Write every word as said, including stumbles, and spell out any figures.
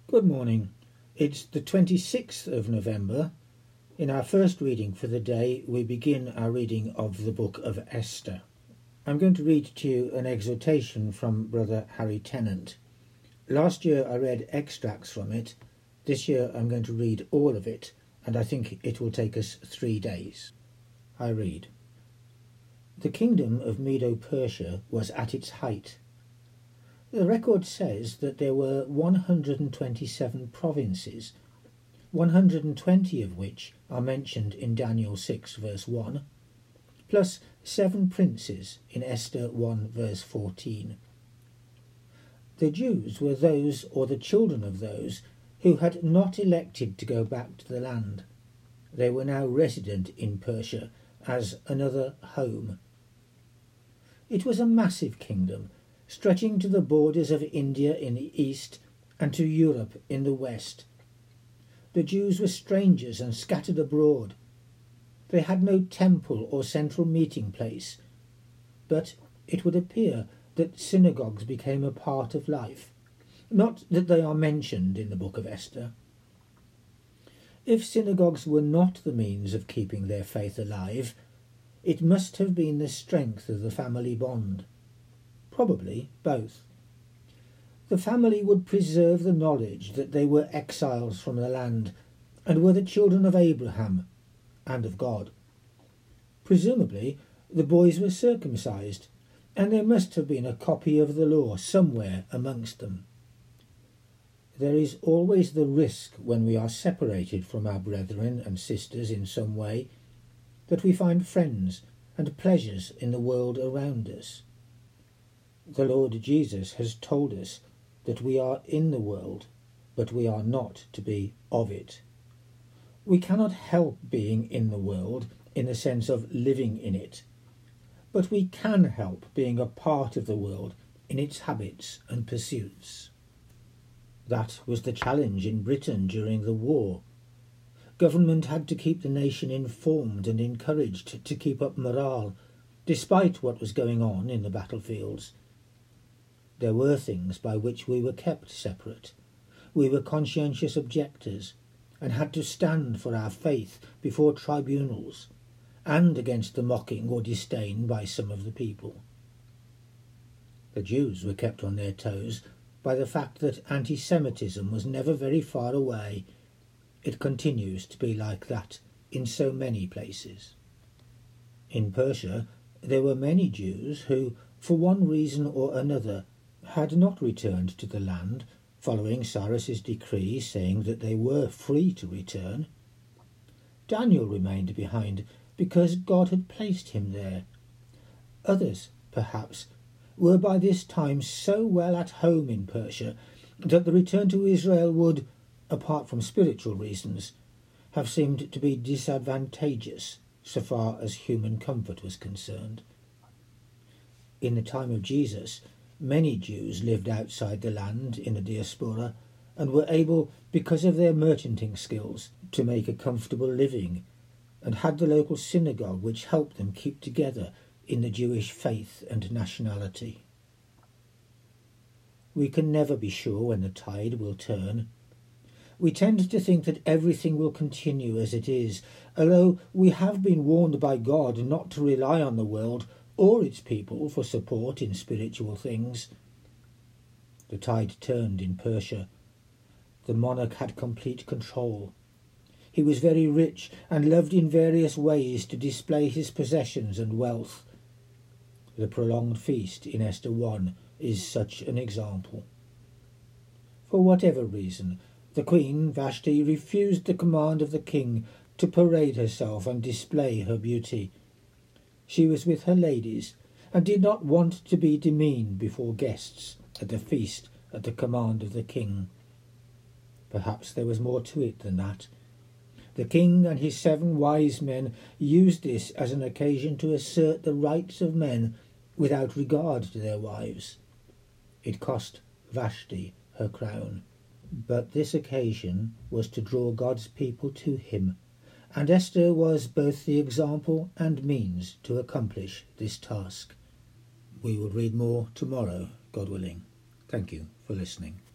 Good morning. It's the twenty-sixth of November. In our first reading for the day, we begin our reading of the book of Esther. I'm going to read to you an exhortation from Brother Harry Tennant. Last year I read extracts from it. This year I'm going to read all of it, and I think it will take us three days. I read. The kingdom of Medo-Persia was at its height. The record says that there were one hundred twenty-seven provinces, one hundred twenty of which are mentioned in Daniel six verse one, plus seven princes in Esther one verse fourteen. The Jews were those, or the children of those, who had not elected to go back to the land. They were now resident in Persia as another home. It was a massive kingdom, stretching to the borders of India in the east and to Europe in the west. The Jews were strangers and scattered abroad. They had no temple or central meeting place, but it would appear that synagogues became a part of life, not that they are mentioned in the book of Esther. If synagogues were not the means of keeping their faith alive, it must have been the strength of the family bond. Probably both. The family would preserve the knowledge that they were exiles from the land and were the children of Abraham and of God. Presumably the boys were circumcised, and there must have been a copy of the law somewhere amongst them. There is always the risk when we are separated from our brethren and sisters in some way that we find friends and pleasures in the world around us. The Lord Jesus has told us that we are in the world, but we are not to be of it. We cannot help being in the world in the sense of living in it, but we can help being a part of the world in its habits and pursuits. That was the challenge in Britain during the war. Government had to keep the nation informed and encouraged to keep up morale, despite what was going on in the battlefields. There were things by which we were kept separate. We were conscientious objectors, and had to stand for our faith before tribunals, and against the mocking or disdain by some of the people. The Jews were kept on their toes by the fact that anti-Semitism was never very far away. It continues to be like that in so many places. In Persia, there were many Jews who, for one reason or another, had not returned to the land, following Cyrus's decree saying that they were free to return. Daniel remained behind because God had placed him there. Others, perhaps, were by this time so well at home in Persia that the return to Israel would, apart from spiritual reasons, have seemed to be disadvantageous so far as human comfort was concerned. In the time of Jesus, many Jews lived outside the land in the diaspora and were able, because of their merchanting skills, to make a comfortable living, and had the local synagogue which helped them keep together in the Jewish faith and nationality. We can never be sure when the tide will turn. We tend to think that everything will continue as it is, although we have been warned by God not to rely on the world or its people for support in spiritual things. The tide turned in Persia. The monarch had complete control. He was very rich and loved in various ways to display his possessions and wealth. The prolonged feast in Esther one is such an example. For whatever reason, the Queen Vashti refused the command of the king to parade herself and display her beauty. She was with her ladies, and did not want to be demeaned before guests at the feast at the command of the king. Perhaps there was more to it than that. The king and his seven wise men used this as an occasion to assert the rights of men without regard to their wives. It cost Vashti her crown, but this occasion was to draw God's people to him, and Esther was both the example and means to accomplish this task. We will read more tomorrow, God willing. Thank you for listening.